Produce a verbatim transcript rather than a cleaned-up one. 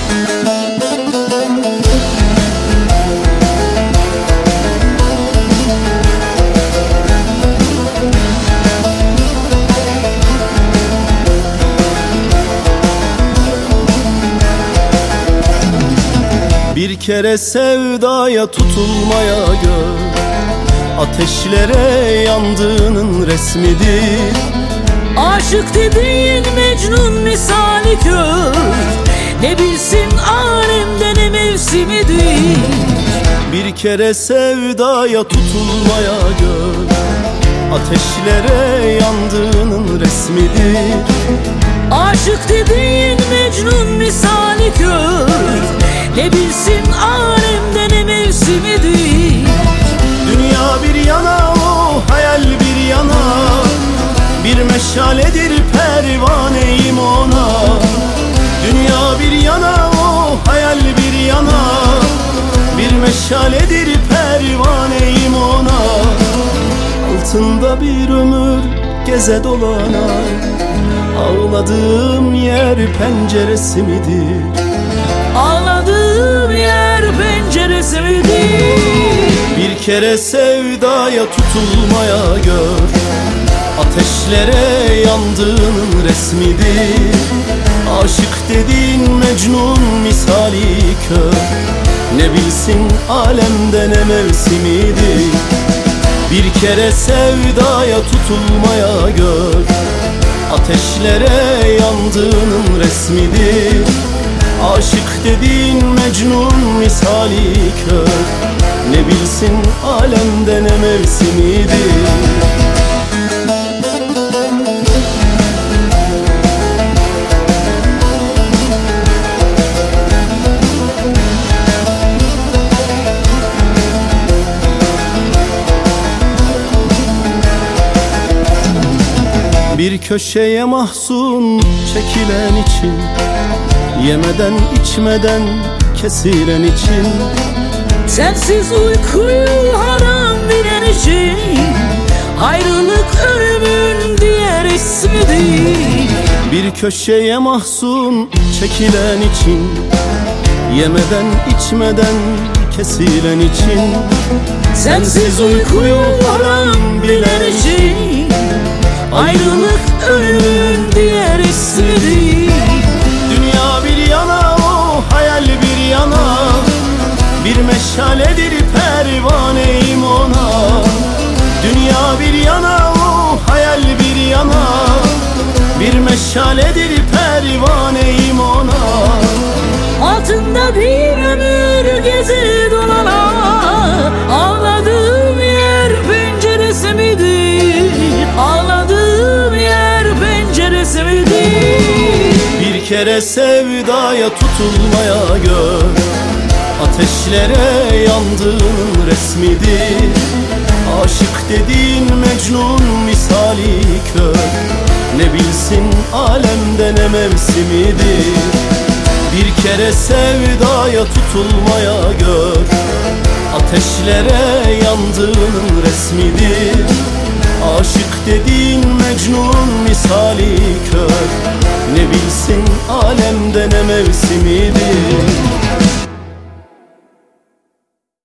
Bir kere sevdaya tutulmaya gör, ateşlere yandığının resmidir. Aşık dediğin Mecnun misali kör, ne bilsin alemde ne mevsimidir. Bir kere sevdaya tutulmaya gör, ateşlere yandığının resmidir. Aşık dediğin Mecnun misali kör, ne bilsin alemde ne mevsimidir. Dünya bir yana, o hayal bir yana, bir meşaledir pervaneyim ona. Dünya bir yana, o hayal bir yana, bir meşaledir pervaneyim ona. Altında bir ömür geze dolana, ağladığım yer penceresi midir? Ağladığım yer penceresi midir? Bir kere sevdaya tutulmaya gör, ateşlere yandığının resmidir. Aşık dediğin Mecnun misali kör, ne bilsin alemde ne mevsimidir. Bir kere sevdaya tutulmaya gör, ateşlere yandığının resmidir. Aşık dediğin Mecnun misali kör, ne bilsin alemde ne mevsimidir. Bir köşeye mahzun çekilen için, yemeden içmeden kesilen için, sensiz uykuyu haram bilen için, ayrılık ölümün diğer ismidir. Bir köşeye mahzun çekilen için, yemeden içmeden kesilen için, sensiz uykuyu haram bilen için, ayrılık ölümün diğer ismidir. Dünya bir yana, o hayal bir yana, bir meşaledir pervaneyim ona. Dünya bir yana, o hayal bir yana, bir meşaledir pervaneyim ona. Altında bir ömür gezi dolana, ağladığım yer penceresi midir? Ağladığım yer penceresi midir? Bir kere sevdaya tutulmaya gör, ateşlere yandığının resmidir. Aşık dediğin Mecnun misali kör, ne bilsin alemde ne mevsimidir. Bir kere sevdaya tutulmaya gör, ateşlere yandığının resmidir. Aşık dediğin Mecnun misali kör, ne bilsin alemde ne mevsimidir.